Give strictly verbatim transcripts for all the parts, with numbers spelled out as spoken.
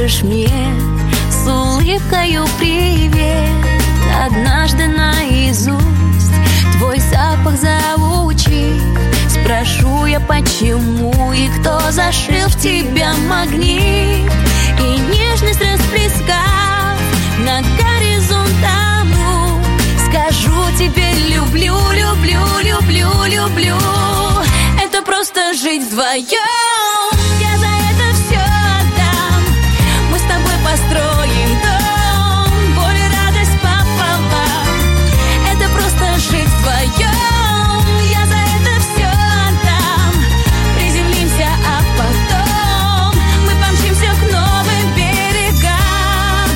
скажешь мне с улыбкою привет. Однажды наизусть твой запах заучив, спрошу я, почему и кто зашил в тебя магнит. И нежность расплескав на горизонт тому, скажу тебе люблю, люблю, люблю, люблю. Это просто жить вдвоем. Я за это все отдам. Мы с тобой построим дом, боль и радость пополам. Это просто жить вдвоем. Я за это все отдам. Приземлимся, а потом мы помчимся к новым берегам.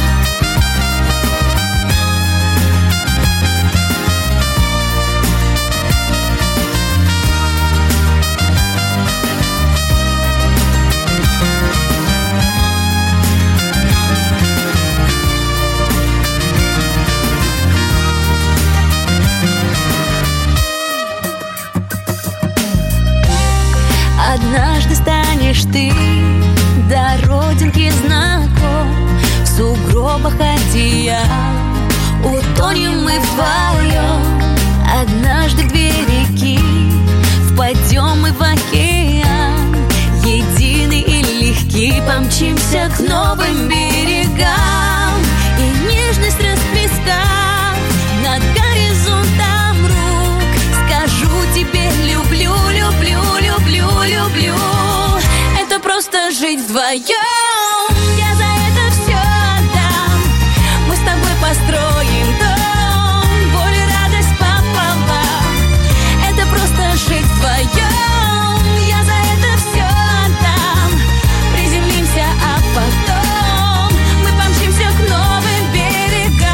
Однажды станешь ты до родинки знаком, в сугробах одеял утонем мы вдвоем. Однажды в две реки впадем мы в океан, единый и легкий помчимся к новым берегам. И нежность расплескав над горизонтом рук, скажу тебе люблю, люблю, люблю, люблю. Это просто жить вдвоем. Я за это все отдам. Мы с тобой построим дом, боль и радость пополам. Это просто жить вдвоем. Я за это все отдам. Приземлимся, а потом мы помчимся к новым берегам.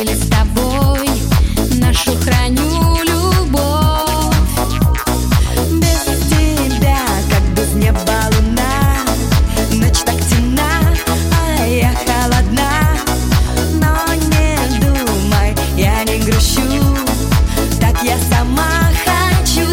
я с тобой нашу храню любовь. Без тебя, как без неба луна, ночь так темна, а я холодна. Но не думай, я не грущу, так я сама хочу.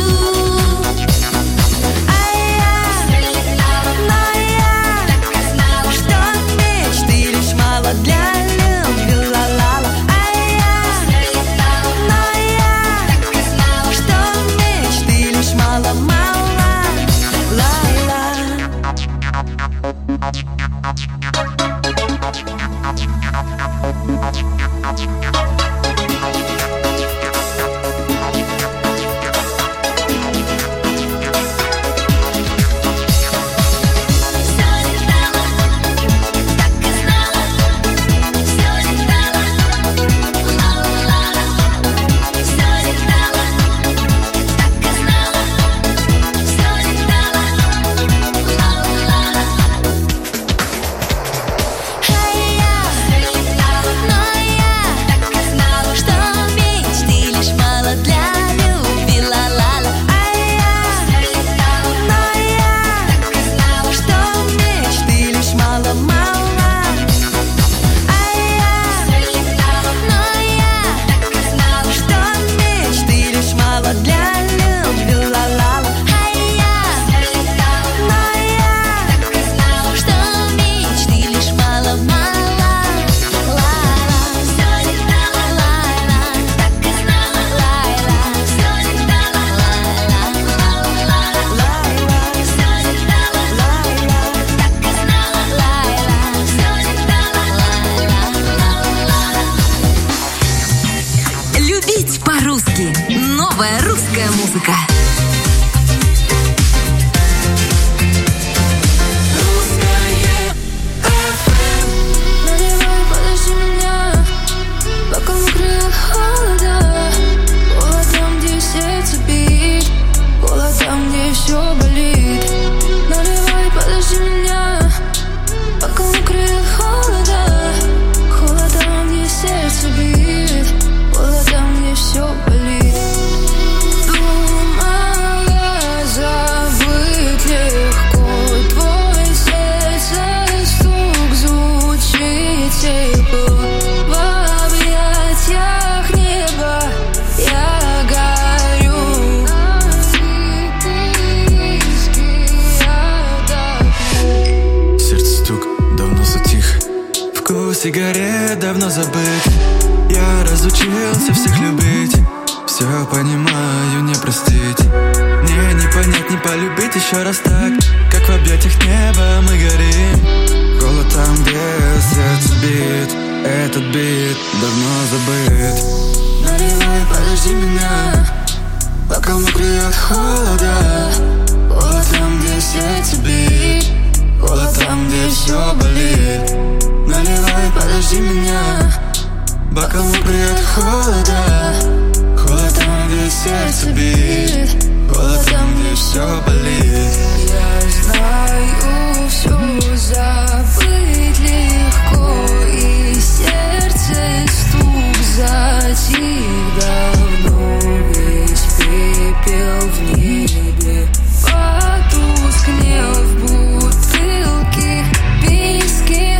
Новая русская музыка. Сигарет давно забыт. Я разучился всех любить. Все понимаю, не простить. Мне не понять, не полюбить еще раз так, как в объятиях неба мы горим. Холод там, где сердце бит. Этот бит давно забыт. Наливай, подожди меня, пока мокрый от холода. Холод там, где сердце бит. Холод там, где все болит. Наливай, подожди меня, бокал мокрый от холода. Холод там, где сердце бит. Холод там, где все болит. Я знаю, все забыть легко, и сердце стук затих давно. Весь пепел в небе потускнел в бутылке виски.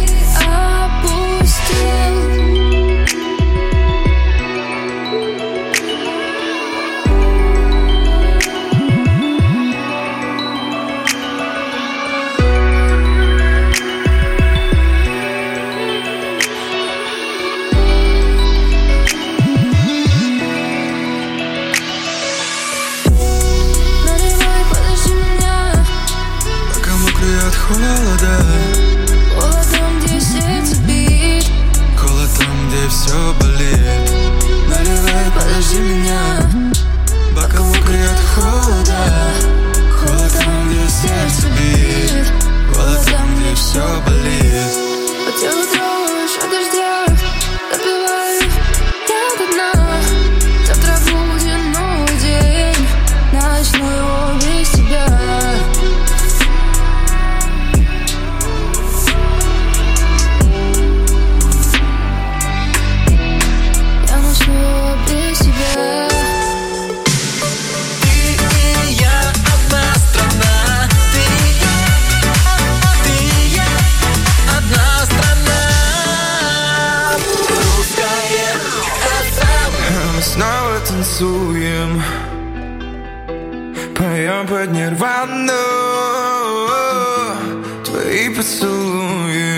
Холода. Холод там, где сердце бит. Холод там, где все болит. Наливай, подожди меня, бокал мокрый от холода. Холод там, где сердце бит. Холод там, где все болит. По телу дрожь от дождя, допиваю я до дна. Завтра будет новый день, начну его без тебя. танцуем, поем под нирвану. Твои поцелуи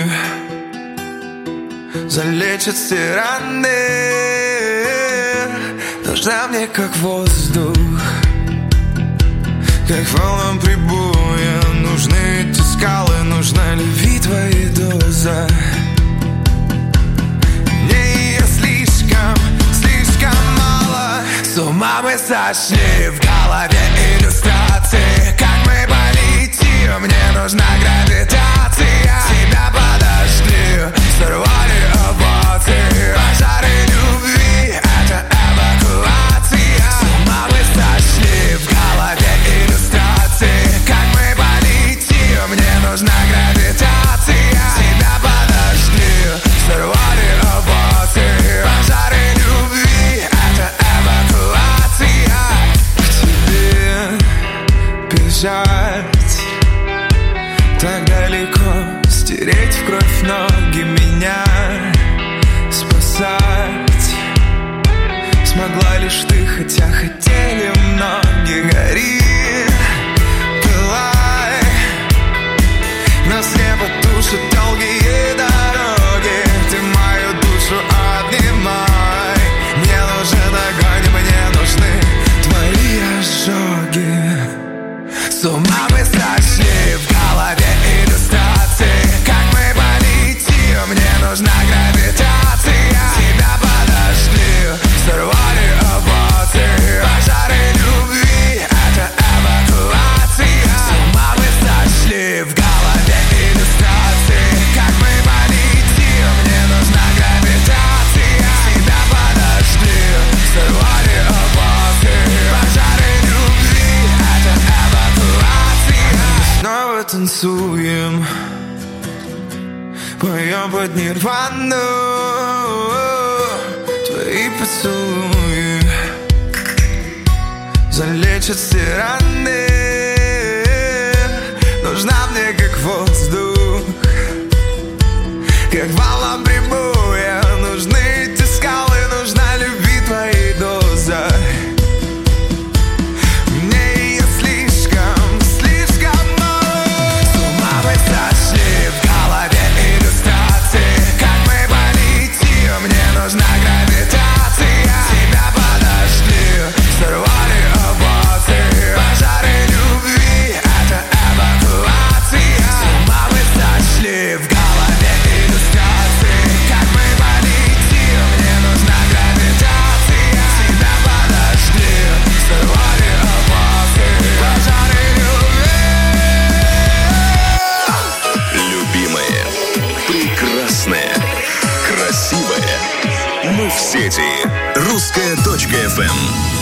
залечат все раны. Нужна мне как воздух, как волнам прибоя. Нужны эти скалы, нужна любви твоя доза. Мне ее слишком, слишком мало. С ума мы сошли, в голове иллюстрации. Как мы полетим, мне нужна гравитация. Тебя подожди, сорвали овации. Пожары любви, это эвакуация. С ума мы сошли, в голове иллюстрации. Как мы полетим, мне нужна гравитация. Тебя подожди, сорвали овации. Пожары любви, это эвакуация. К тебе бежать так далеко, стереть в кровь ноги, меня спасать смогла лишь ты, хотя хотели многие. Гори, пылай, нас не потушат долгие дороги. Ты мою душу обнимай. Мне нужен огонь, мне нужны твои ожоги. С ума мы сошли, в голове иллюстрации. Как мы полетим, мне нужна гравитация. Тебя подожди, сорвали овации. Пожары любви, это эвакуация. С ума мы сошли, в голове иллюстрации. Как мы полетим, мне нужна гравитация. Тебя подожди, сорвали овации. Пожары любви, это эвакуация. Снова танцуем, поем под нирвану. Твои поцелуи залечат все раны. Нужна мне как воздух, как волна прибоя. Нужны эти скалы, нужна любви твоей доза. Мне ее слишком, слишком мало. С ума мы сошли, в голове иллюстрации. Как мы полетим, мне нужна гравитация. Тебя подожди, сорвали овации. Пожары любви, это эвакуация. С ума мы сошли, в голове иллюстрации. Как мы полетим, мне нужна гравитация. Тебя подожди, сорвали овации. Пожары любви. Любимая, прекрасная, красивая. Мы в сети. Русская точка эф эм.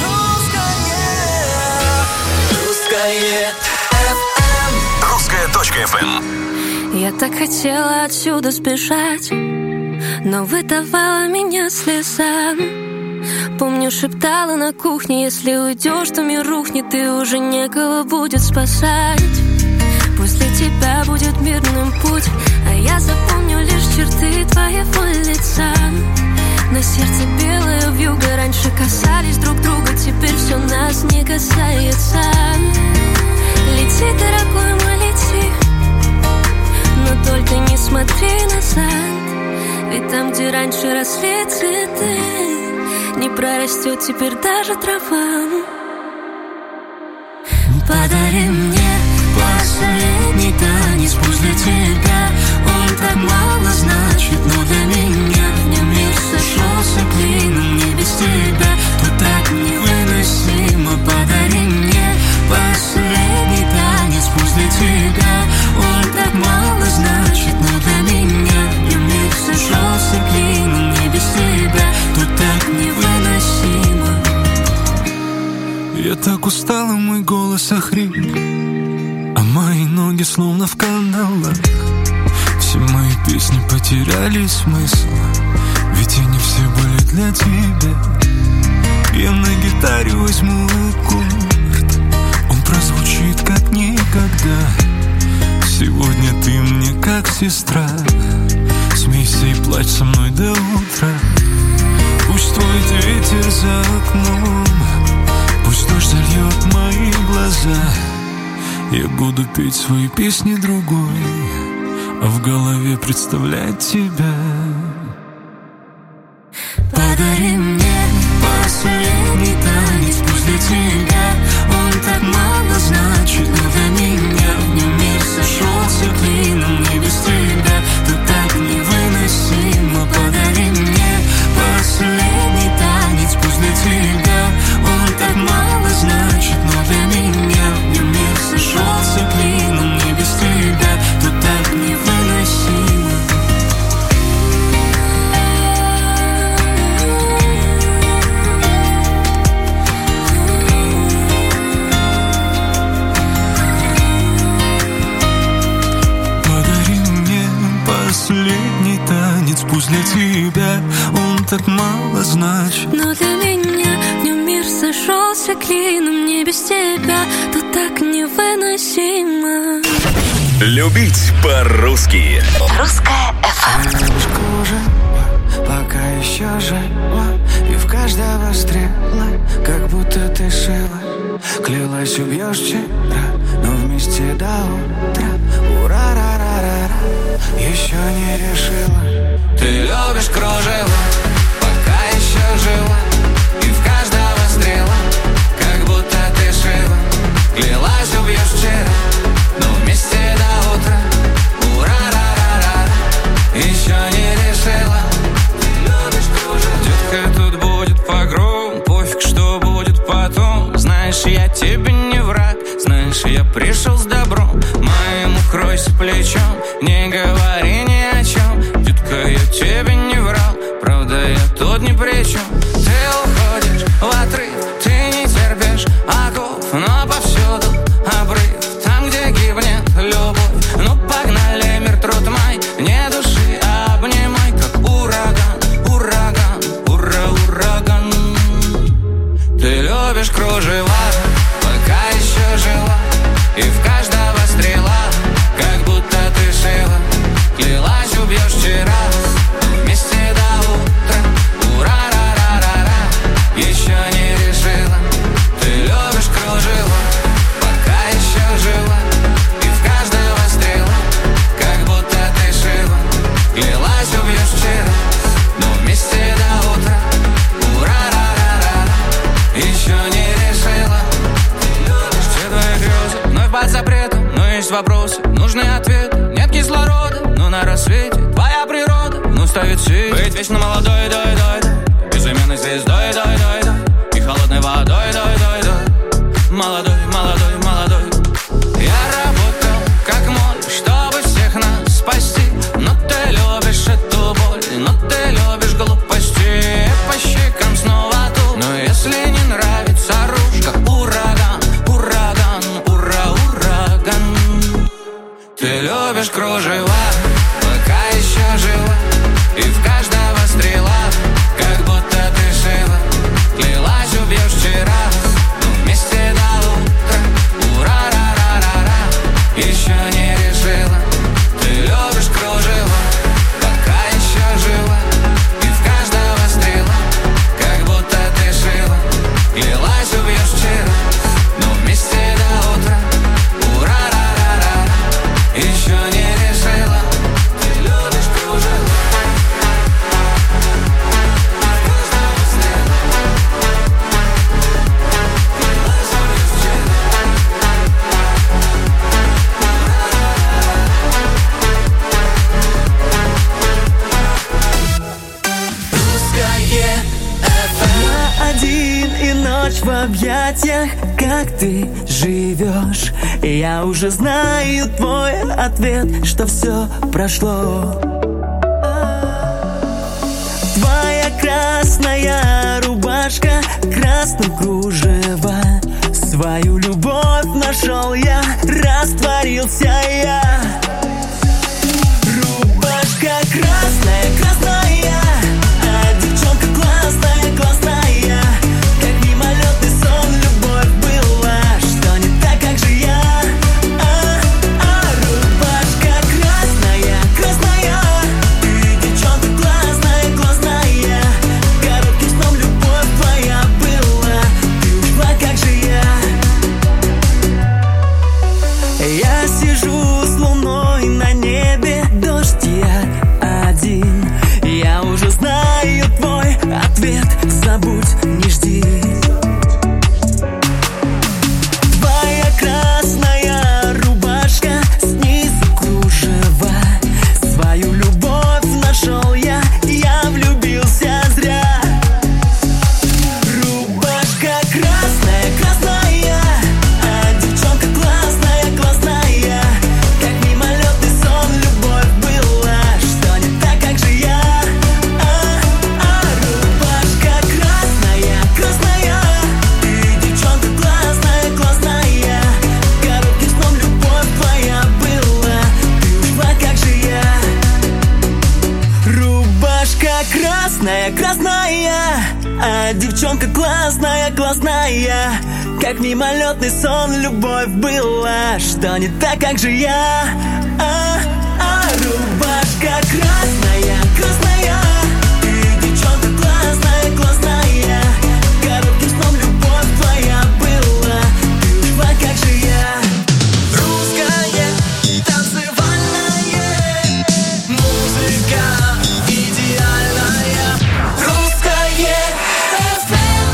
Русская точка эф эм. Я так хотела отсюда сбежать, но выдавала меня слезам. Помню, шептала на кухне: если уйдешь, то мир рухнет, и уже некого будет спасать. После тебя будет мирным путь, а я запомню лишь черты твоего лица. На сердце белая вьюга, раньше касались друг друга, теперь все нас не касается. Лети, дорогой мой, лети, но только не смотри назад. Ведь там, где раньше росли цветы, не прорастет теперь даже трава. Подари мне последний танец, пусть для тебя он так мало значит, но для меня в нем мир сошелся клином. Не без тебя тут так невыносимо. Подари мне последний танец, пусть для тебя он так мало значит, но для меня в нем мир сошелся клином. Не без тебя тут так невыносимо. Я так устал, и мой голос охрип, а мои ноги словно в каналах. Все мои песни потеряли смысл, ведь они все были для тебя. Я на гитаре возьму аккорд, он прозвучит как никогда. Сегодня ты мне как сестра, смейся и плачь со мной до утра. Пусть твой ответь ветер за окном, пусть дождь зальет мои глаза. Я буду петь свои песни другой, а в голове представлять тебя. Подари мне последний танец, пусть для тебя он так мало значит, но для меня в нем мир сошелся клином. Мне без тебя тут так невыносимо. Подари мне последний танец, пусть для тебя он так мало значит, но для меня в нем мир сошелся клином. Мне без тебя тут так невыносимо. Последний танец, пусть для тебя он так мало значит, но для меня в нем мир сошелся клином. Мне без тебя тут так невыносимо. Любить по-русски. Русская эф эм. Пока еще жива, и в каждого стрела, как будто ты шила. Клялась, убьешь вчера, но вместе до утра. Ура-ра-ра-ра-ра, еще не решила. Ты любишь кружево, пока еще жива, и в каждого стрела, как будто ты шила. Клялась, убьешь вчера, но вместе до утра. Ура-ра-ра-ра-ра, еще не решила. Ты любишь кружево. Детка, тут будет погром, пофиг, что будет потом. Знаешь, я тебе не враг, знаешь, я пришел с добром. Моему кройся плечом, не говори ни о чем. Детка, я тебе не врал, правда, я тут ни при чем. Ты уходишь в отрыв, ты не терпишь оков, но повсюду обрыв, там, где гибнет любовь. Ну, погнали, мир, труд мой, не души, обнимай, как ураган, ураган, ура, ураган. Ты любишь кружева, пока еще жива, и в каждого стрела, как будто ты шила. Клялась, убьешь вчера, вместе до утра. Ура-ра-ра-ра-ра, еще не решила. Ты любишь кружева, пока еще жива, и в каждого стрела, как будто ты шила. Клялась, убьешь вчера, но вместе до утра. Ура-ра-ра-ра-ра, еще не решила. Все твои грезы вновь под запретом, но есть вопросы, нужны ответы. Нет кислорода, но на рассвете твоя природа вновь ставит цель. Быть вечно молодой, дой, дой, дой, безыменной звездой, дой, дой, дой, и холодной водой, дой, дой, дой. Молодой, молодой, молодой. Я работал как моль, чтобы всех нас спасти. Но ты любишь эту боль, но ты любишь глупости. По щекам снова тут, но если не нравится ружь, как ураган, ураган, ура, ураган. Ты любишь кружева, пока еще жива, и в каждого стрела, как будто ты шила. Клялась, убьешь вчера, но вместе до утра. Ура-ра-ра-ра-ра, еще не решила. Ты любишь кружева, пока еще жива, и в каждого стрела, как будто ты шила. Клялась, убьешь вчера, но вместе до утра. Ура-ра-ра-ра-ра, еще не решила. Ты любишь кружева. Я один и ночь в объятиях, как ты живешь. И я уже знаю твой ответ, что все прошло. Твоя красная рубашка, красным кружева. Свою любовь нашел я, растворился я. Рубашка красная, красная, а девчонка классная, классная. Как мимолетный сон, любовь была, что не так, как же я. А, а, рубашка красная, красная, ты девчонка классная, классная. Коротким сном любовь твоя. нет, забудь, не жди. Твоя красная рубашка, снизу кружева. Свою любовь нашел я, я влюбился зря. Рубашка красная, красная, а девчонка классная, классная. Как мимолетный сон, любовь была, что не так, как же я. А, а, рубашка красная, красная, ты девчонка классная, классная. Коротким сном любовь твоя была, ты ушла, как же я. Рубашка красная, красная, а девчонка классная, классная. Как мимолетный сон, любовь была, что не так, как же я. А, а, рубашка красная, красная, ты девчонка классная, классная. Коротким сном любовь твоя была, ты ушла, как же я. Русская, танцевальная музыка идеальная. Русское эф эм.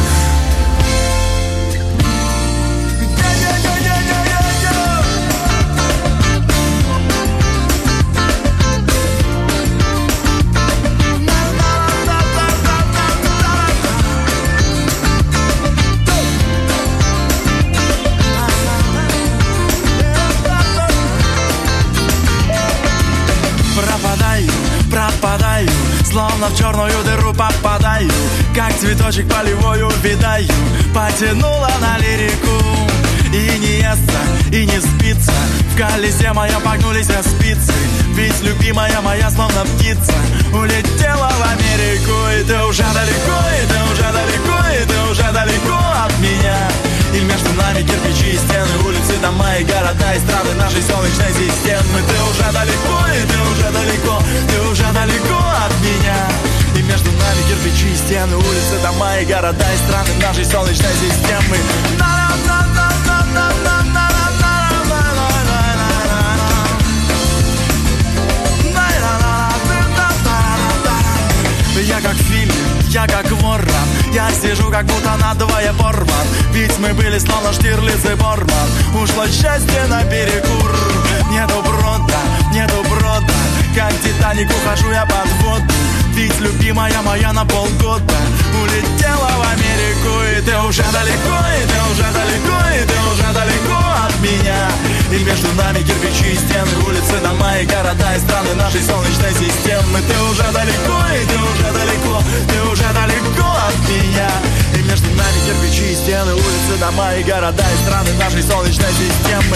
Пропадаю, пропадаю, словно в черную дыру попадаю. Как цветочек полевой увядаю, потянула на лирику. И не естся, и не спится, в колесе моем погнулись спицы. Ведь любимая моя, словно птица, улетела в Америку. И ты уже далеко, и ты уже далеко, и ты уже далеко от меня. И между нами кирпичи и стены, улицы, дома и города, и страны нашей солнечной системы. Ты уже далеко, и ты уже далеко, ты уже далеко от меня. И между нами кирпичи и стены, улицы, дома и города, и страны нашей солнечной системы. Я как фильм, я как ворон, я сижу как будто надвое порван. Ведь мы были словно Штирлиц и Борман. Ушло счастье на перекур. Нету брода, нету брода, как Титаник ухожу я под воду. Ведь любимая моя на полгода улетела в Америку. И ты уже далеко, и ты уже далеко, и ты уже далеко от меня. И между нами кирпичи и стены, улицы, дома и города, и страны нашей солнечной системы. Ты уже далеко, и ты уже далеко, ты уже далеко от меня. И между нами кирпичи и стены, улицы, дома и города, и страны нашей солнечной системы.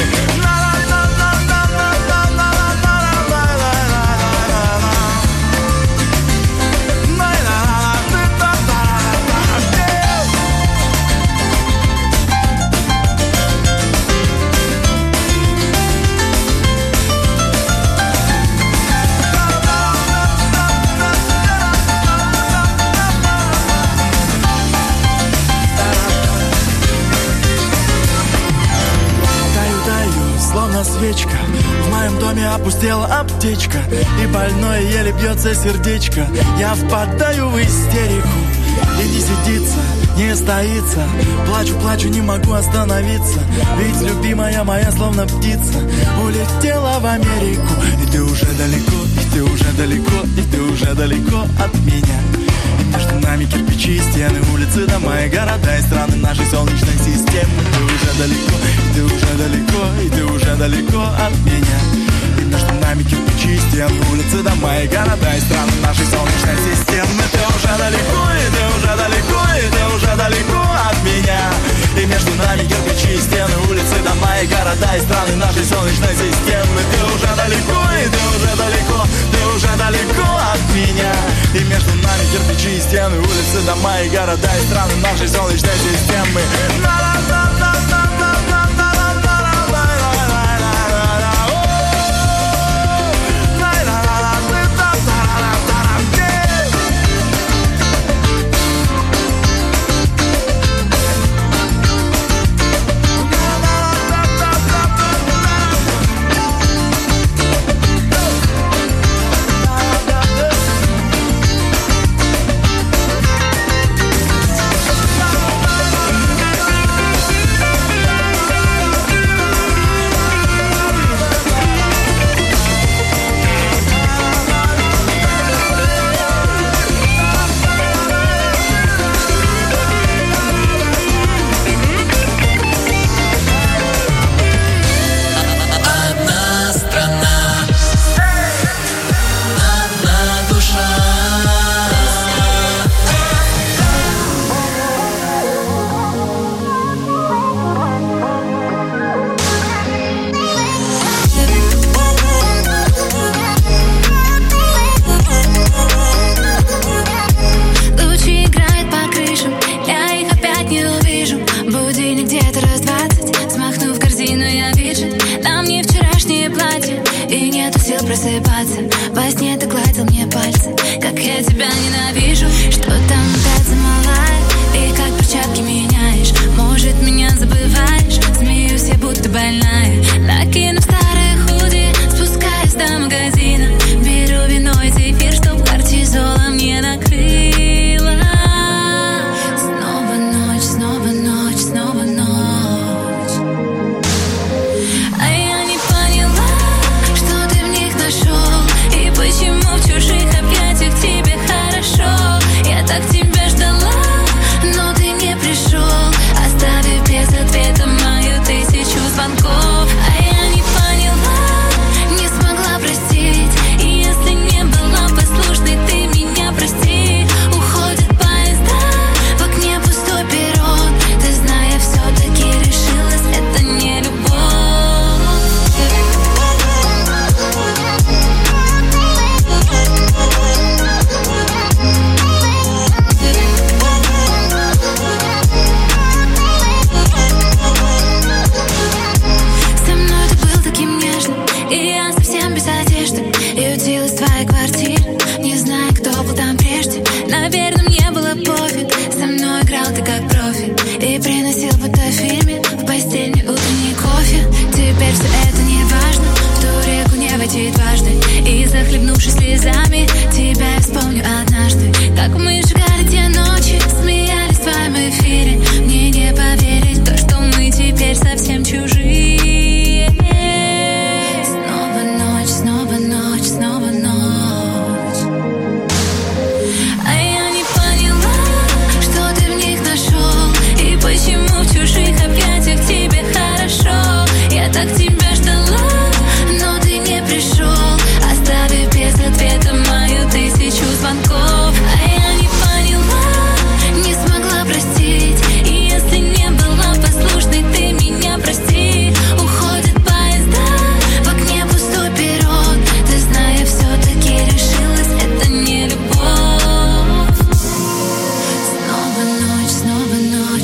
Свечка. В моем доме опустела аптечка, и больное еле бьется сердечко. Я впадаю в истерику, и не сидится, не стоится. Плачу, плачу, не могу остановиться. Ведь любимая моя, словно птица, улетела в Америку. И ты уже далеко, и ты уже далеко, и ты уже далеко от меня. И между нами кирпичи и стены, улицы, дома и города, и страны нашей солнечной системы. Ты уже далеко, и ты уже далеко, и ты уже далеко от меня. И между нами кирпичи и стены, улицы, дома и города, и страны нашей солнечной системы. Ты уже далеко, и ты уже далеко, и ты уже далеко от меня. И между нами кирпичи и стены, улицы, дома и города, и страны нашей солнечной системы. Ты уже далеко, и ты уже далеко, ты уже далеко от меня. И между нами кирпичи и стены, улицы, дома и города, и страны нашей солнечной системы.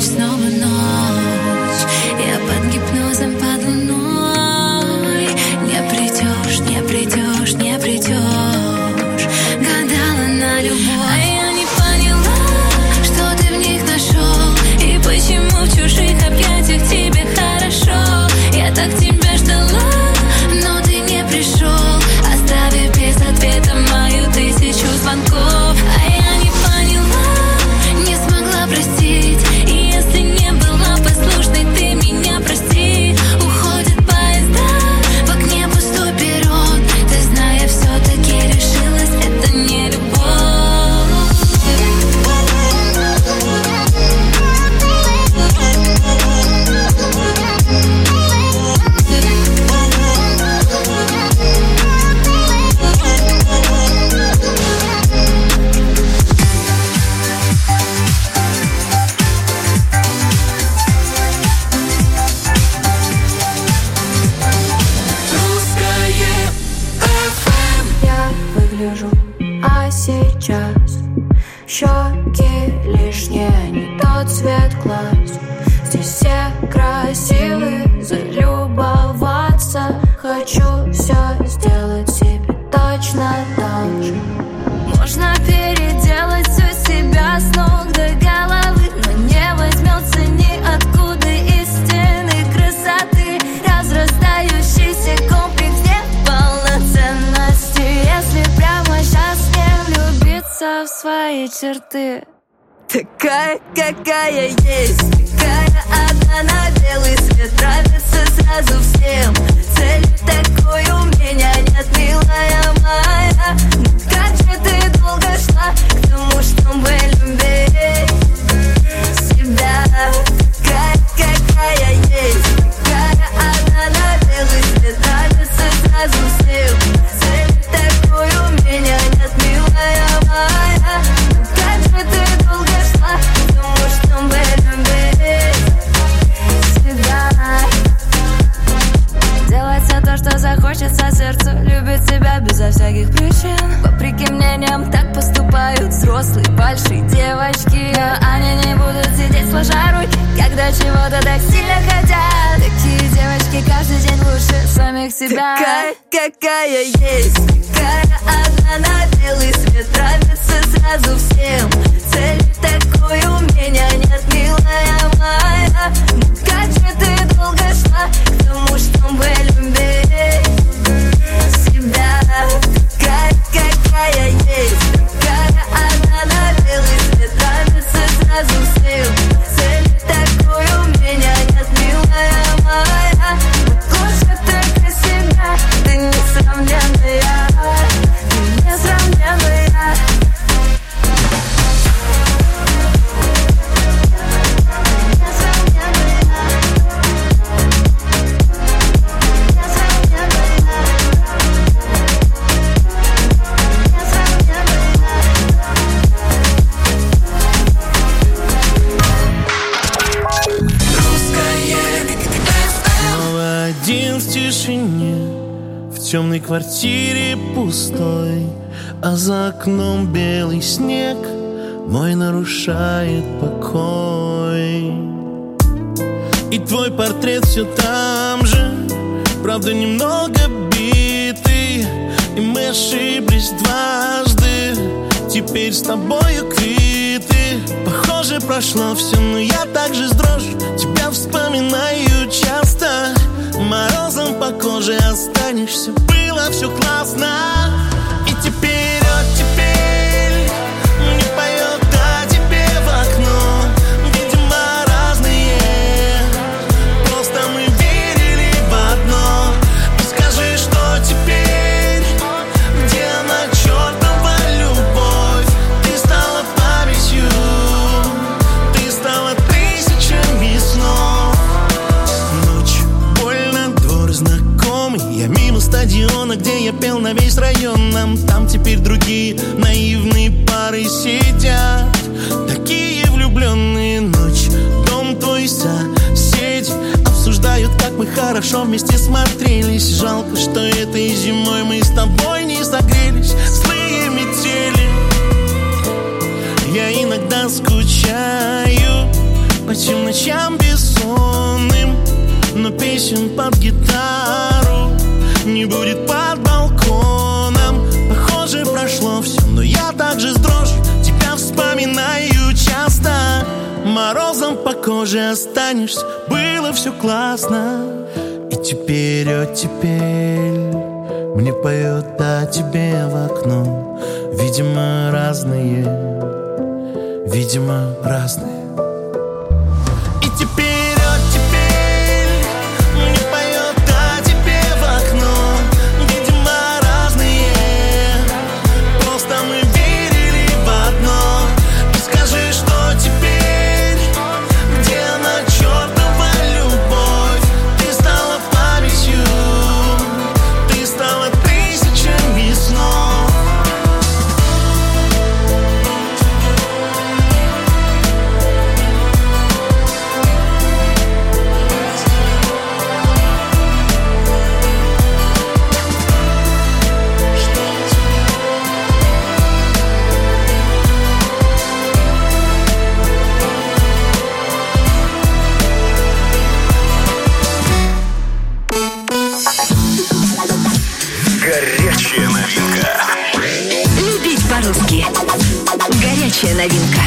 ночь, снова ночь. Я под гипнозом, под луной. Не придешь, не придешь, не придешь. Гадала на любовь, а я не поняла, что ты в них нашел. И почему в чужих объятиях тебе хорошо. Я так тебя ждала, но ты не пришел, оставив без ответа мою тысячу звонков. А я не поняла, не смогла простить. И если не была послушной, ты меня прости. Уходят поезда, в окне пустой перрон. Ты, зная, все-таки решилась, это не любовь. А сейчас щеки лишние, не тот цвет глаз. Здесь все красивые, залюбоваться. Хочу все сделать себе точно так же. Можно переделать все себя с ног до головы, но не возьмется ниоткуда истинной красоты. Разрастающийся комплекс неполноценности, если прямо сейчас не влюбиться в свои черты. Такая, какая есть, такая одна на белый свет. Нравится сразу всем, цели такой у меня нет, милая моя. Но как же ты долго шла к тому, чтобы любить себя. Такая, какая есть, такая одна на белый свет. Нравится сразу всем, цели такой у меня нет, милая моя. Но как же ты долго шла к тому, чтобы любить себя. Делать все то, что захочется сердцу, любить себя безо всяких причин. Вопреки мнениям так поступают взрослые, большие девочки. Но они не будут сидеть сложа руки, когда чего-то так сильно хотят. Такие девочки каждый день лучше самих себя. Такая, какая есть, такая одна на белый свет. Нравится сразу всем, цели такой у меня нет, милая моя. Но как же ты долго шла к тому, чтобы любить себя. Такая, какая есть, такая одна на белый свет. Нравится сразу всем, цели такой у меня нет, милая моя. Но лучше только себя, ты несравненная, ты несравненная. В темной квартире пустой, а за окном белый снег мой нарушает покой. И твой портрет все там же, правда немного битый. И мы ошиблись дважды, теперь с тобою квиты. Похоже, прошло все, но я так же с дрожью тебя вспоминаю часто. Морозом по коже останешься, было все классно. И теперь, вот теперь не поет о тебе в окно. Видимо, разные, просто мы верили в одно. И скажи, что теперь, где она, чертова любовь? Ты стала памятью, ты стала тысячами снов. Ночь, больно, двор знакомый. Я мимо стадиона, где я пел на весь район. Нам там теперь другие наивные пары сидят, такие влюбленные. Ночь, дом твой, соседи обсуждают, как мы хорошо вместе смотрелись. Жалко, что этой зимой мы с тобой не согрелись. Злые метели, я иногда скучаю. Почему морозом по коже останешься. Было все классно. И теперь, о теперь мне поет о тебе в окно. Видимо, разные, видимо, разные. И теперь, о теперь мне поет о тебе в окно. Видимо, разные, просто мы верили в одно. И скажи, что теперь, где она, чертова любовь? Ты стала памятью, ты стала тысячами снов. Горячая новинка. Любить по-русски. Горячая новинка.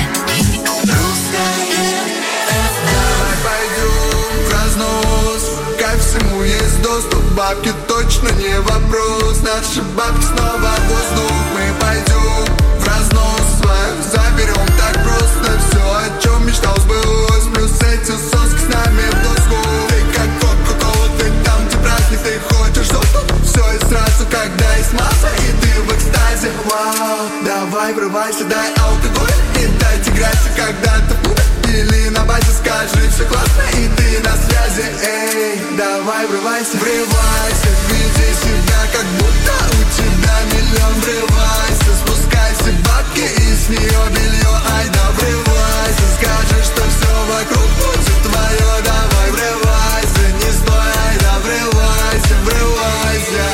Давай пойдем в разнос. Ко всему есть доступ. Бабки точно не вопрос. Наши бабки снова воздух. Мы пойдем в разнос. Свою заберем так просто. Все, о чем мечтал, сбылось. Плюс эти соски с нами в доску. Ты как кока-кола, ты там, где праздник. Ты хочешь доступ. Все и сразу, когда есть масса. И ты в экстазе. Вау, давай врывайся, дай алкоголь. И дайте грязь, когда ты в клубе. Или на базе, скажи, все классно. И ты на связи, эй. Давай врывайся, врывайся. Веди себя, как будто у тебя миллион. Врывайся, спускайся бабки и с нее белье. Ай да врывайся, скажи, что все вокруг будет твое. Давай врывайся, не стой, ай да врывайся, врывайся.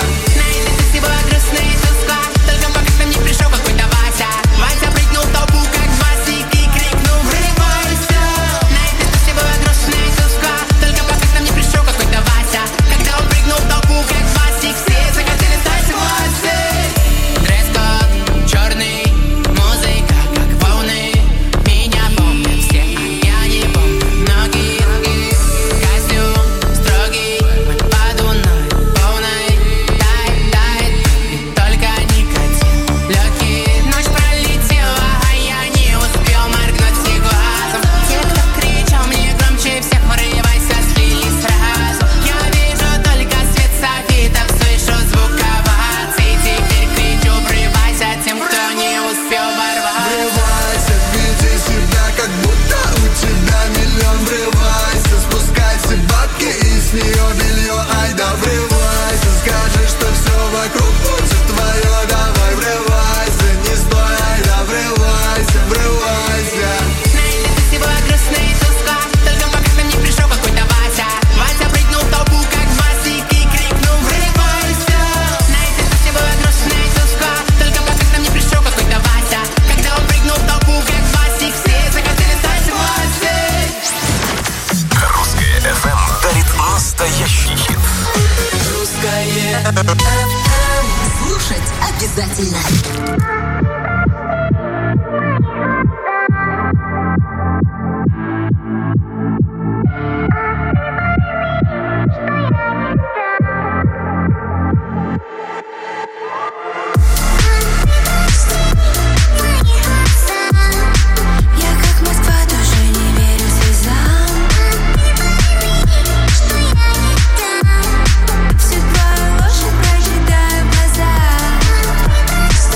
Слушать обязательно. Всю твою ложь прочитаю в глаза.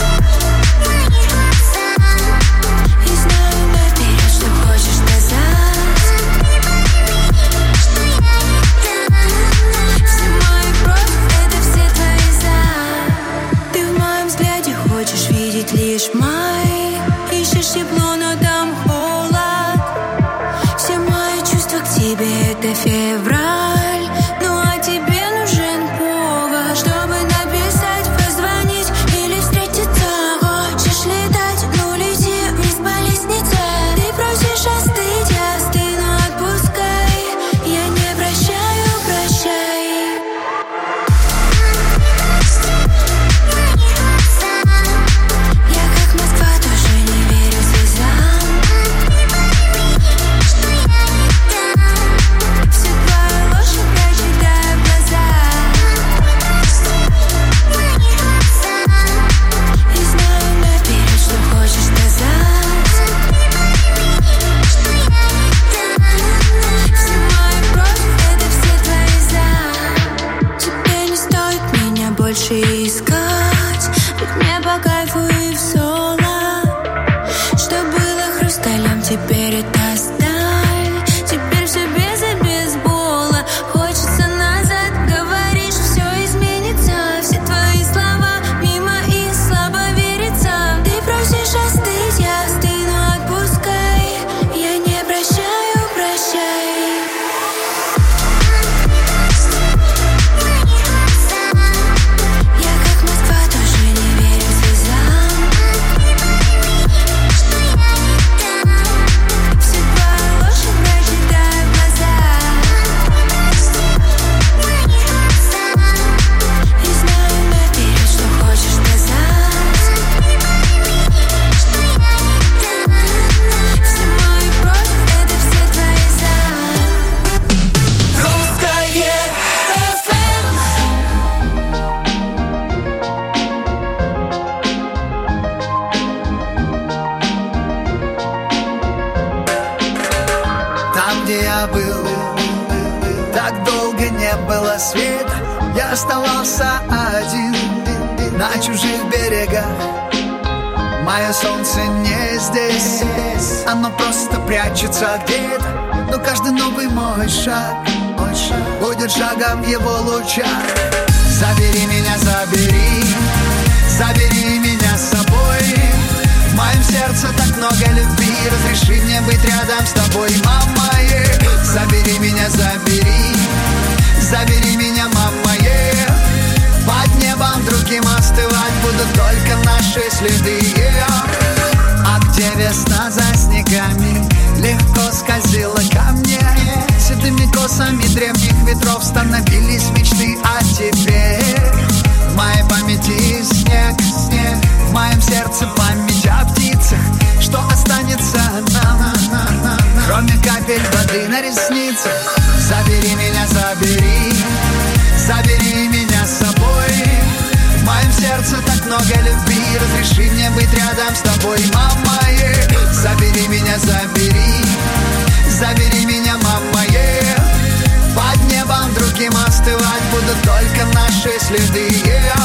там, где я был. Так долго не было света, я оставался один на чужих берегах. Мое солнце не здесь, оно просто прячется где-то. Но каждый новый мой шаг, мой шаг будет шагом в его лучах. Забери меня, забери, забери меня с собой. В моем сердце так много любви, разреши мне быть рядом с тобой, мама. Yeah. Забери меня, забери, забери меня, мама. Yeah. Под небом другим остывать будут только наши следы. Yeah. А где весна за снегами легко скользила ко мне, седыми косами древних ветров становились мечты о тебе. В моей памяти снег, снег, в моем сердце память о птицах. Что останется нам, кроме капель воды на ресницах? Забери меня, забери, забери меня с собой. В моем сердце так много любви, разреши мне быть рядом с тобой, мама. Yeah. Забери меня, забери, забери меня, мама. Yeah. Под небом другим остывать будут только наши следы. Yeah.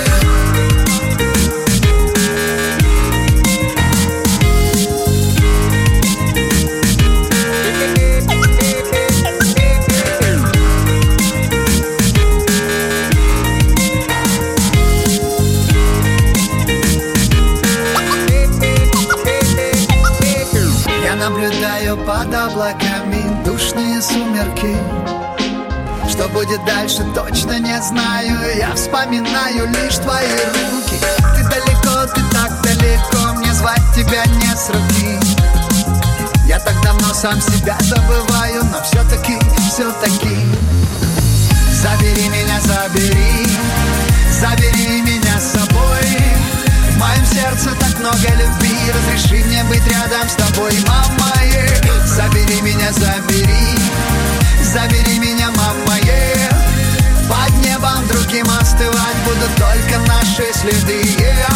Наблюдаю под облаками душные сумерки. Что будет дальше, точно не знаю. Я вспоминаю лишь твои руки. Ты далеко, ты так далеко, мне звать тебя не с руки. Я так давно сам себя забываю, но все-таки, все-таки забери меня, забери, забери меня с собой. В моем сердце так много любви, разреши мне быть рядом с тобой, мама. Yeah. Забери меня, забери, забери меня, мама. Yeah. Под небом другим остывать будут только наши следы. Yeah.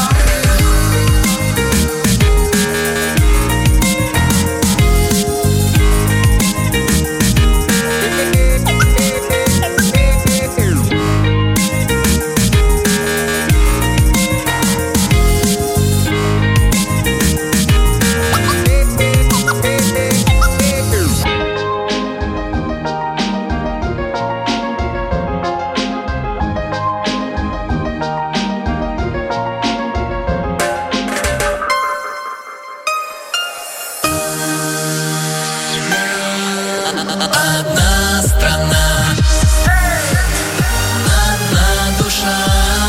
Одна страна, одна душа.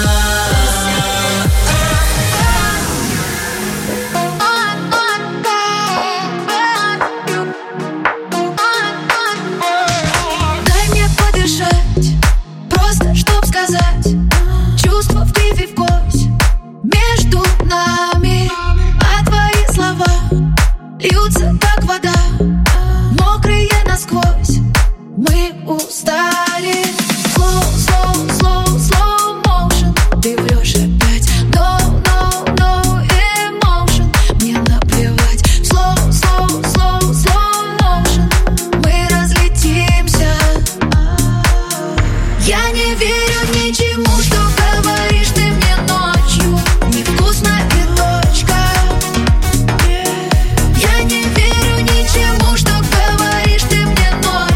Дай мне подышать, просто чтоб сказать. Чувства в кривь и в кость между нами. А твои слова льются, как вода, мокрые насквозь. Мы устали. Slow, slow, slow, slow motion. Ты врешь опять. No, no, no emotion. Мне наплевать. Slow, slow, slow, slow motion. Мы разлетимся. Я не верю ничему, что говоришь ты мне ночью. Невкусно и точка. Я не верю ничему, что говоришь ты мне ночью.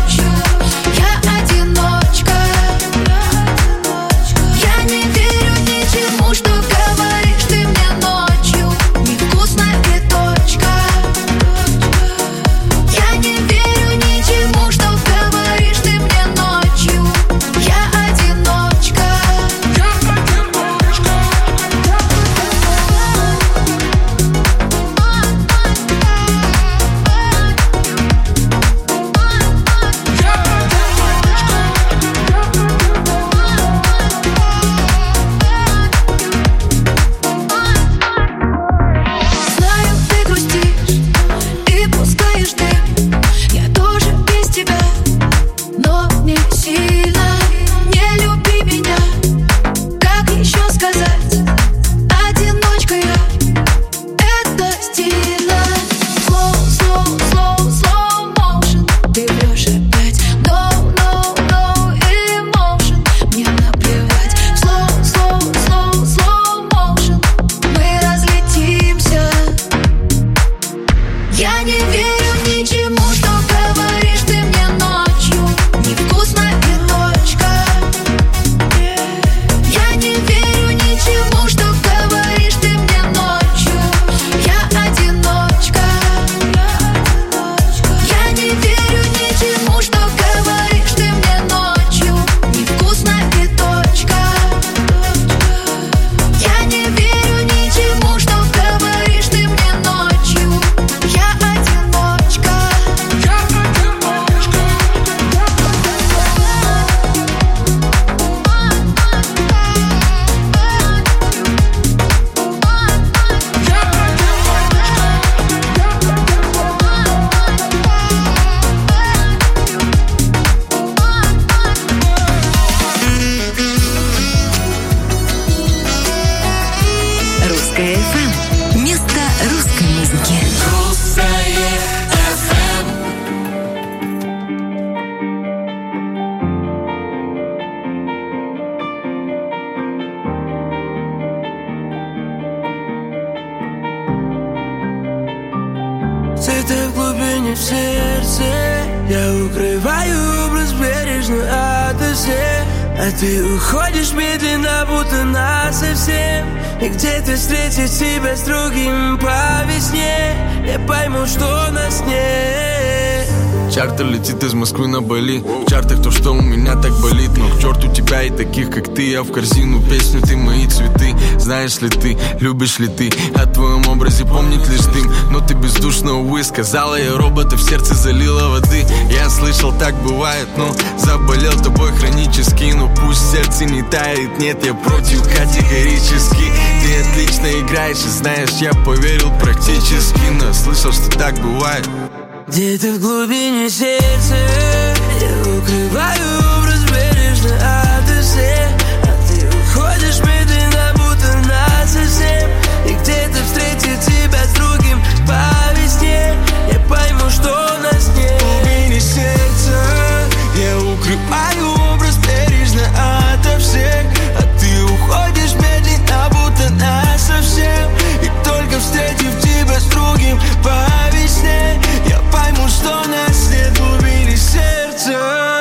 глубине в сердце я укрываю образ бережно ото всех, а ты уходишь медленно, будто насовсем. И где-то встретить тебя с другим по весне, я пойму, что нас нет. Чартер летит из Москвы на Бали. В чартах то, что у меня так болит. Но к черту тебя и таких, как ты. Я в корзину песню, ты мои цветы. Знаешь ли ты, любишь ли ты? О твоем образе помнит лишь дым. Но ты бездушно, увы, сказала я робота, в сердце залила воды. Я слышал, так бывает, но заболел тобой хронически. Но пусть сердце не тает, нет, я против категорически. Ты отлично играешь и знаешь, я поверил практически. Но слышал, что так бывает. Где-то в глубине сердца я укрываю образ бережно ото всех, а ты уходишь медленно, будто насовсем. И где-то встретить тебя с другим по весне, я пойму, что нас нет. В глубине сердца я укрываю образ бережно ото всех, а ты уходишь медленно, будто насовсем. И только встретив тебя с другим по весне, я пойму, что нас нет. В глубине сердца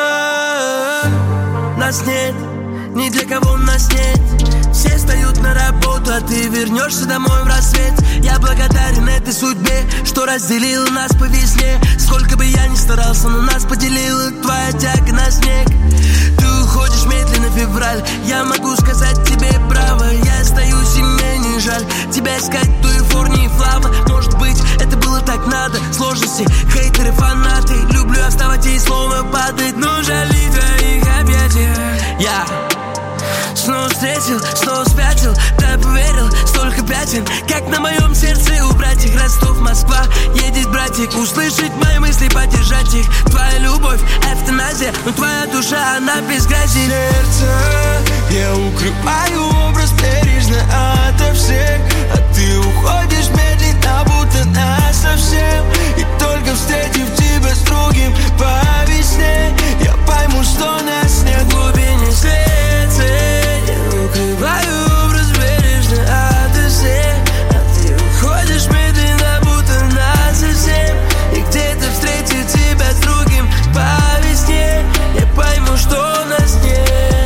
нас нет, ни для кого нас нет. Все встают на работу, а ты вернешься домой в рассвет. Я благодарен этой судьбе, что разделила нас по весне. Сколько бы я ни старался, но нас поделила твоя тяга на снег. Ты уходишь медленно, февраль, я могу сказать тебе браво. Я остаюсь, и мне не жаль тебя искать в Калифорнии, Флава. Может быть, это было так надо. Сложности, хейтеры, фанаты. Люблю оставать и словно падает, но жалей твоих объятия. Я снова встретил, снова спятил, да поверил, столько пятен, как на моем сердце у братьев. Ростов, Москва, едет братик, услышать мои мысли, поддержать их. Твоя любовь, эвтаназия, но твоя душа, она без грязи. Сердце я укрываю образ бережно ото всех, а ты уходишь медленно, будто насовсем. И только встретив тебя с другим по весне, я пойму, что нас нет. В глубине сердца я укрываю образ бережно ото всех, а ты уходишь медленно, будто насовсем. И где-то встретить тебя с другим по весне, я пойму, что нас нет.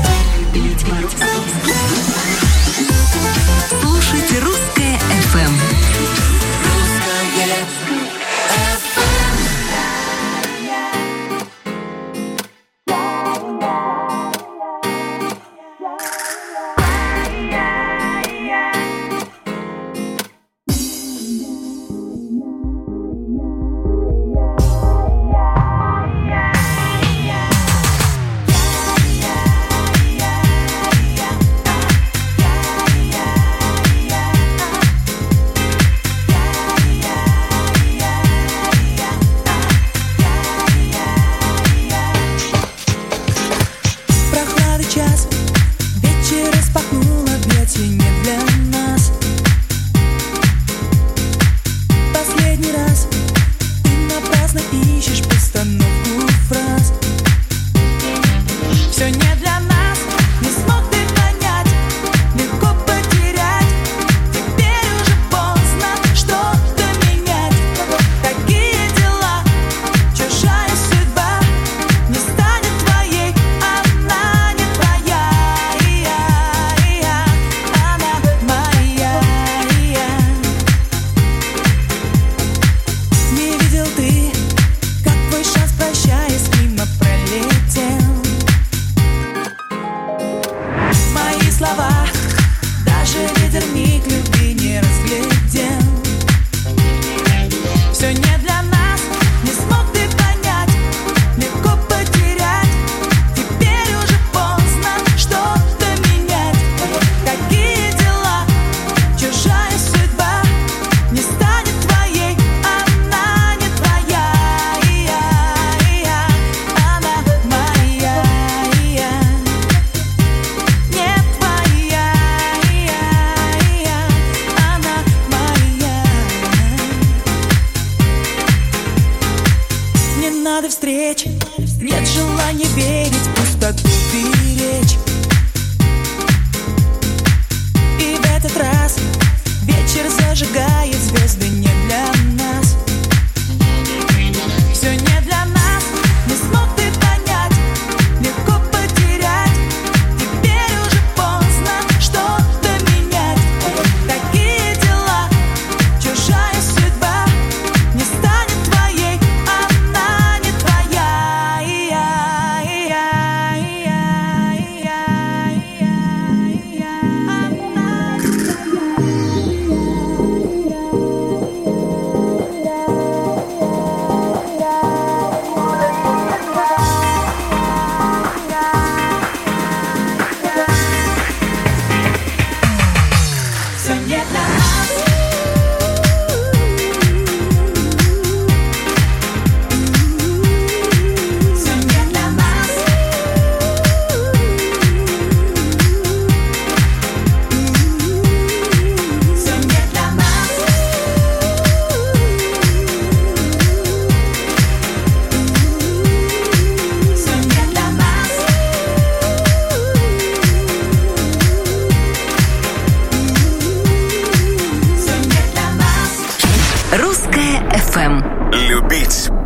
Слушайте «Русское эф эм». Вечер зажигает звезды не для нас.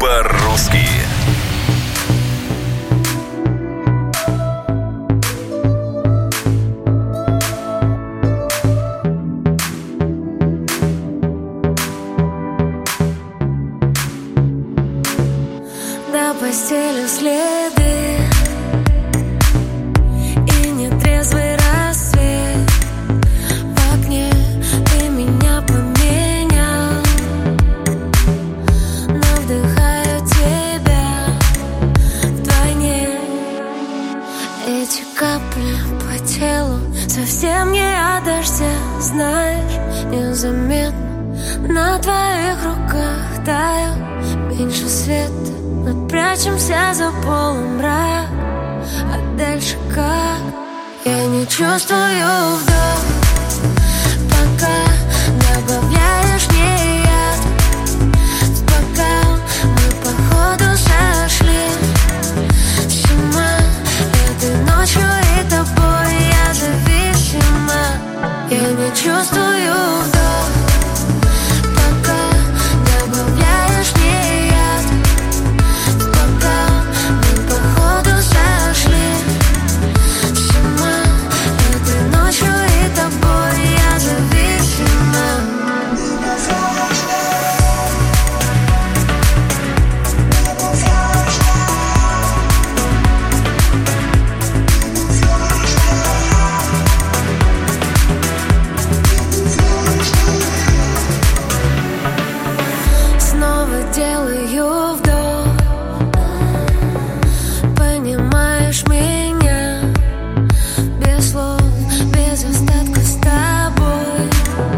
по-русски. На постели следы и нетрезвый рассвет. В окне ты меня поменял, но вдыхаю тебя вдвойне. Эти капли по телу совсем не от дождя, знаешь, незаметно на твоих руках таю. Меньше света, мы прячемся за полумрак. А дальше как? Я не чувствую вдох, пока добавляешь мне яд в бокал. Мы походу сошли с ума. Этой ночью и тобой я зависима. Я не чувствую вдох, пока добавляешь мне яд в бокал. Мы походу сошли с ума. Этой ночью и тобой я зависима. Снова делаю вдох, понимаешь меня, без слов, без остатка с тобой.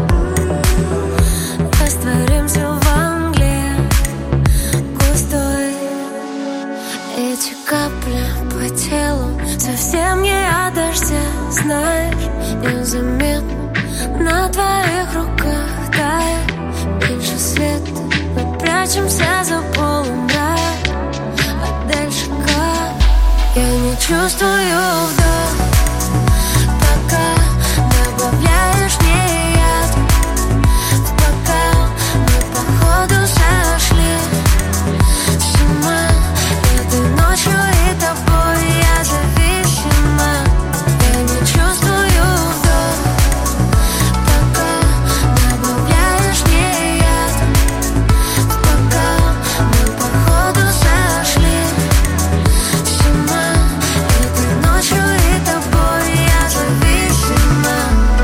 Растворимся во мгле густой. Эти капли по телу совсем не от дождя, знаешь, незаметно на твоих руках тает. Меньше света, мы прячемся за полумрак. А дальше как? Я не чувствую вдох, пока добавляешь мне яд в бокал. Мы походу сошли с ума. Этой ночью и тобой я зависима. Я не чувствую вдох, пока добавляешь мне яд в бокал. Мы походу сошли с ума. Этой ночью и тобой я зависима.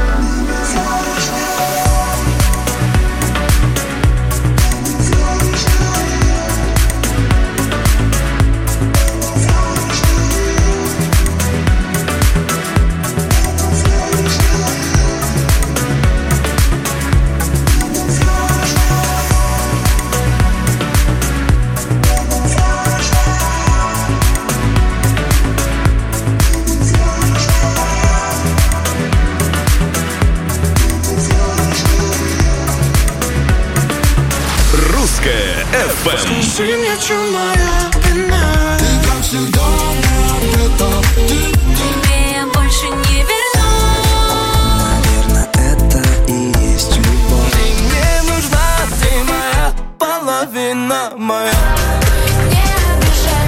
Русское эф эм. Скажи мне, чё моя вина? Ты как всегда мне ответа. Тебе я больше не верну. Наверное, это и есть любовь. Ты мне нужна, ты моя половина моя. Не обижай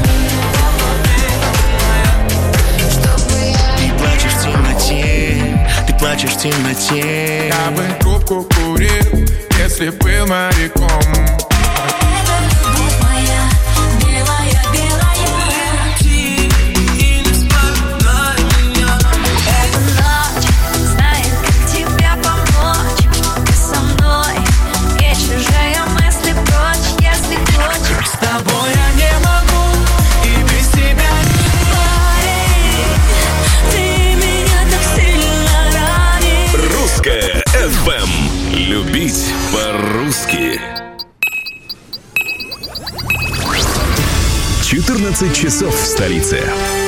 меня, чтобы я... Ты плачешь в темноте, ты плачешь в темноте. Я бы трубку курил, если был моряком. Это любовь моя, белая, белая. Уйти или вспоминай меня. Эта ночь знает, как тебе помочь. Ты со мной, и чужие мысли прочь, если хочешь. С тобой я не могу, и без тебя не Парень, ты меня так сильно ранишь. Русское эф эм. Любить по-русски. четырнадцать часов в столице.